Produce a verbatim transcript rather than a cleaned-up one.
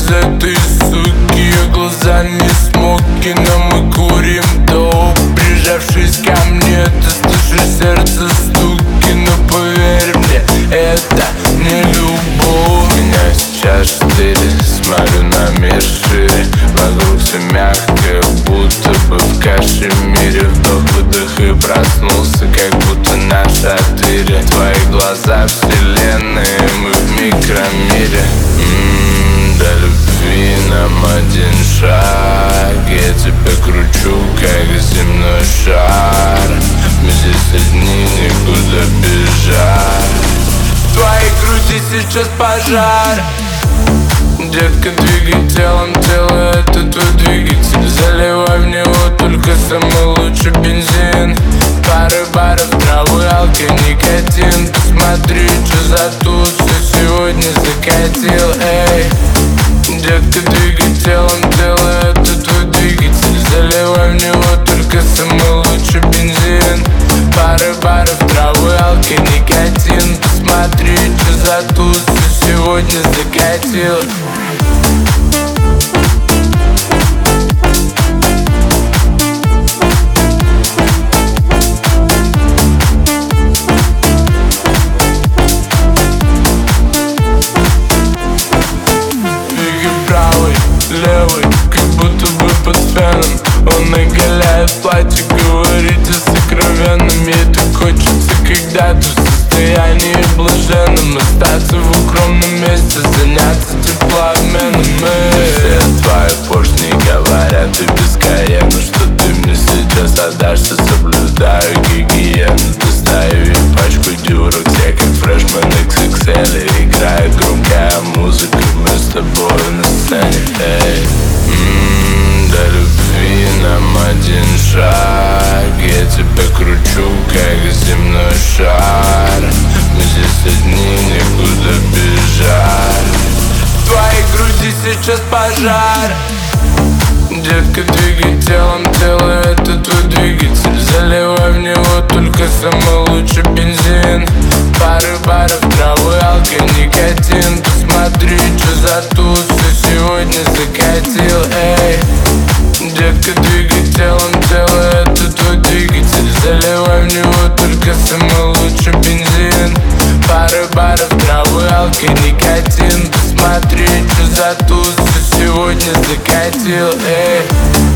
из этой суки. Ее глаза не смоки, но мы курим доп. Прижавшись ко мне, ты слышишь сердце стуки. Но поверь мне, это не любовь. Меня сейчас штырит, смотрю на мир шире. Вокруг все мягкое, будто бы в кашемире. Вдох-выдох и проснулся, как будто на шатыре. Твои глаза вселенные, мы в микромире. М-м, до любви нам один шаг. Я тебя кручу, как земной шар. Мы здесь одни, никуда бежать. В твоей груди сейчас пожар. Детка, двигай телом, тело — это твой двигатель. Заливай в него только самый лучший бензин. Пары баров, травы, алкоголь, никотин. Посмотри, что за туз все сегодня закатил, эй. Детка, двигай телом, тело — это твой двигатель. Заливай в него только самый лучший бензин. Пары баров, травы, алкоголь, никотин. Посмотри, что за туз все сегодня закатил. Левый, как будто бы под феном. Он оголяет платье, говорит о сокровенном. Ей так хочется когда-то в состоянии блаженном остаться в укромном месте, заняться теплообменом. Все твои поршни говорят и бескорректно, что ты мне сейчас отдашься. Соблюдаю гигиену, достаю и пачку дюрок. Все как фрешмен икс икс эль. Играет громкая музыка, мы с тобой на сцене, эй. М-м, до любви нам один шаг. Я тебя кручу, как земной шар. Мы здесь одни, никуда бежать. В твоей груди сейчас пожар. Детка, двигай телом, тело — это твой двигатель. Заливай в него только самый лучший бензин. Пары баров, травы, алкоголь, никотин. Посмотри, что за туз все сегодня закатил, эй. Детка, двигай телом, тело — это твой двигатель. Заливай в него только самый лучший бензин. Пары баров, травы, алкоголь, никотин. Посмотри, что за туз все сегодня закатил, эй.